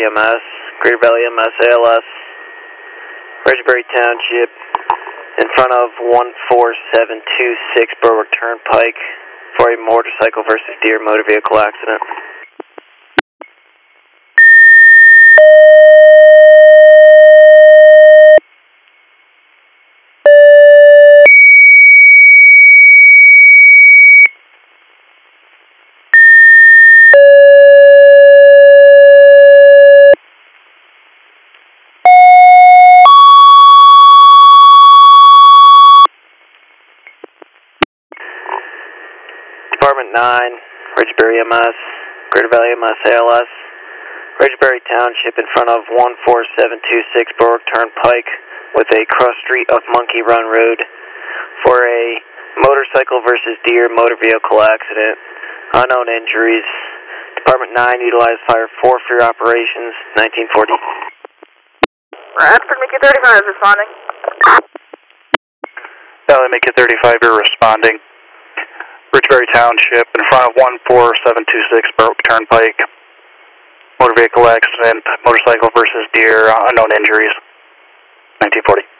EMS, Greater Valley EMS, ALS, Regberry Township, in front of 14726 Berwick Turnpike for a motorcycle versus deer motor vehicle accident. Department 9, Regberry MS, Greater Valley MS, ALS, Regberry Township in front of 14726 Berwick Turnpike with a cross street of Monkey Run Road for a motorcycle versus deer motor vehicle accident. Unknown injuries. Department 9 utilized Fire 4 for your operations, 1940. Radford, Mickey 35 is responding. LA Mickey 35, you're responding. Richbury Township in front of 14726 Berwick Turnpike. Motor vehicle accident, motorcycle versus deer, unknown injuries, 1940.